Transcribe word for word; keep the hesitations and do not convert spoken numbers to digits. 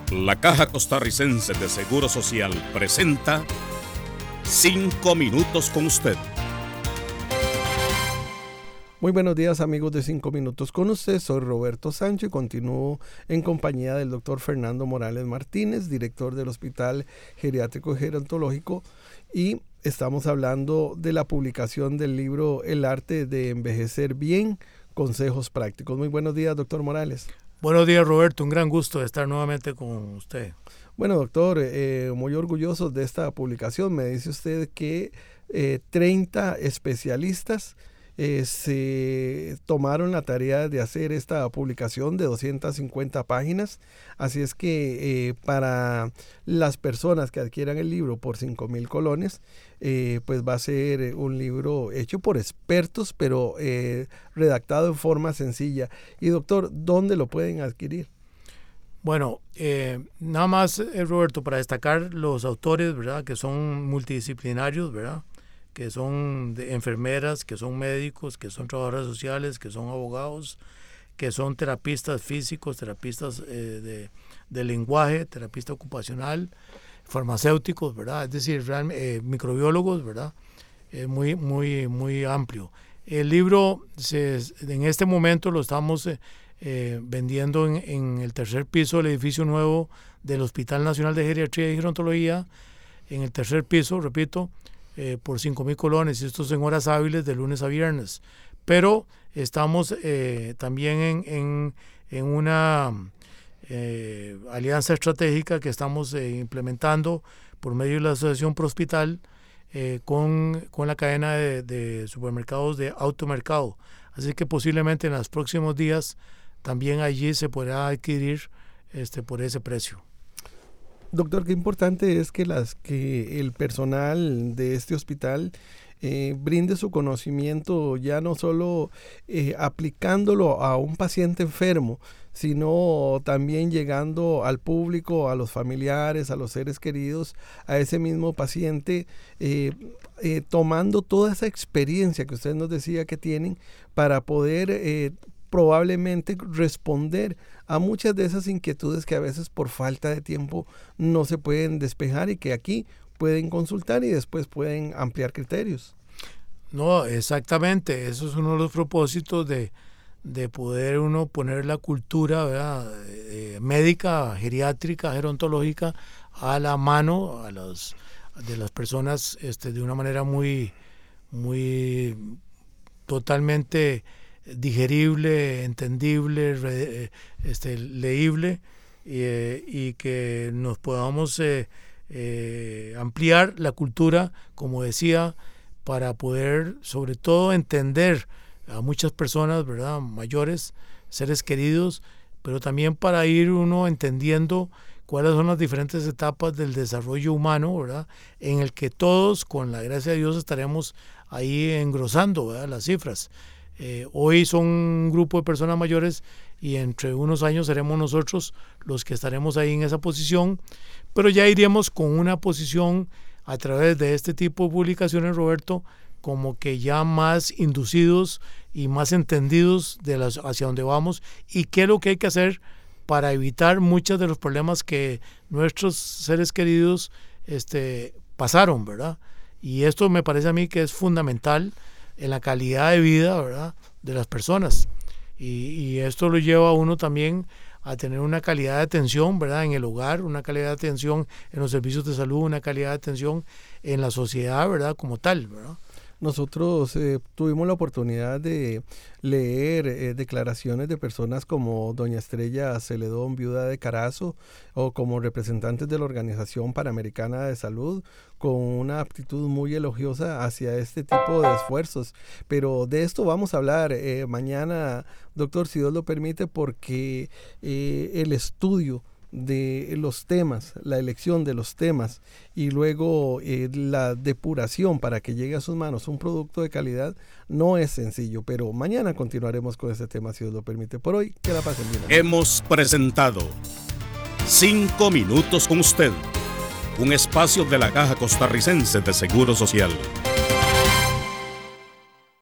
La Caja Costarricense de Seguro Social presenta Cinco Minutos con usted. Muy buenos días, amigos de Cinco Minutos con usted. Soy Roberto Sancho y continúo en compañía del doctor Fernando Morales Martínez, director del Hospital Geriátrico y Gerontológico, y estamos hablando de la publicación del libro El arte de envejecer bien, consejos prácticos. Muy buenos días, doctor Morales. Buenos días, Roberto. Un gran gusto de estar nuevamente con usted. Bueno, doctor, eh, muy orgullosos de esta publicación. Me dice usted que eh, treinta especialistas eh, se tomaron la tarea de hacer esta publicación de doscientas cincuenta páginas. Así es que eh, para las personas que adquieran el libro por cinco mil colones, eh, pues va a ser un libro hecho por expertos, pero eh, redactado en forma sencilla. Y doctor, ¿dónde lo pueden adquirir? Bueno, eh, nada más, eh, Roberto, para destacar los autores, ¿verdad?, que son multidisciplinarios, ¿verdad?, que son de enfermeras, que son médicos, que son trabajadores sociales, que son abogados, que son terapistas físicos, terapistas eh, de, de lenguaje, terapista ocupacional, farmacéuticos, ¿verdad?, es decir, real, eh, microbiólogos, ¿verdad?, eh, muy, muy, muy amplio. El libro, se, en este momento lo estamos eh, eh, vendiendo en, en el tercer piso del edificio nuevo del Hospital Nacional de Geriatría y Gerontología, en el tercer piso, repito, eh, por cinco mil colones, y esto es en horas hábiles de lunes a viernes. Pero estamos eh, también en, en, en una eh, alianza estratégica que estamos eh, implementando por medio de la Asociación Pro Hospital eh, con, con la cadena de, de supermercados de Automercado. Así que posiblemente en los próximos días también allí se podrá adquirir este, por ese precio. Doctor, qué importante es que, las, que el personal de este hospital eh, brinde su conocimiento ya no solo eh, aplicándolo a un paciente enfermo, sino también llegando al público, a los familiares, a los seres queridos, a ese mismo paciente, eh, eh, tomando toda esa experiencia que usted nos decía que tienen para poder eh, probablemente responder a muchas de esas inquietudes que a veces por falta de tiempo no se pueden despejar y que aquí pueden consultar y después pueden ampliar criterios. No, exactamente, eso es uno de los propósitos de, de poder uno poner la cultura, ¿verdad?, eh, médica, geriátrica, gerontológica a la mano a los, de las personas este, de una manera muy, muy totalmente digerible, entendible, re, este, leíble, eh, y que nos podamos eh, eh, ampliar la cultura, como decía, para poder sobre todo entender a muchas personas, ¿verdad?, mayores, seres queridos, pero también para ir uno entendiendo cuáles son las diferentes etapas del desarrollo humano, ¿verdad?, en el que todos, con la gracia de Dios, estaremos ahí engrosando, ¿verdad?, las cifras. Eh, hoy son un grupo de personas mayores y entre unos años seremos nosotros los que estaremos ahí en esa posición, pero ya iremos con una posición a través de este tipo de publicaciones, Roberto, como que ya más inducidos y más entendidos de las, hacia dónde vamos y qué es lo que hay que hacer para evitar muchos de los problemas que nuestros seres queridos este, pasaron, ¿verdad? Y esto me parece a mí que es fundamental en la calidad de vida, ¿verdad?, de las personas, y, y esto lo lleva a uno también a tener una calidad de atención, ¿verdad?, en el hogar, una calidad de atención en los servicios de salud, una calidad de atención en la sociedad, ¿verdad?, como tal, ¿verdad? Nosotros eh, tuvimos la oportunidad de leer eh, declaraciones de personas como doña Estrella Celedón, viuda de Carazo, o como representantes de la Organización Panamericana de Salud, con una aptitud muy elogiosa hacia este tipo de esfuerzos. Pero de esto vamos a hablar eh, mañana, doctor, si Dios lo permite, porque eh, el estudio de los temas, la elección de los temas y luego eh, la depuración para que llegue a sus manos un producto de calidad no es sencillo, pero mañana continuaremos con este tema si Dios lo permite. Por hoy, que la pasen bien. Hemos presentado Cinco Minutos con usted, un espacio de la Caja Costarricense de Seguro Social.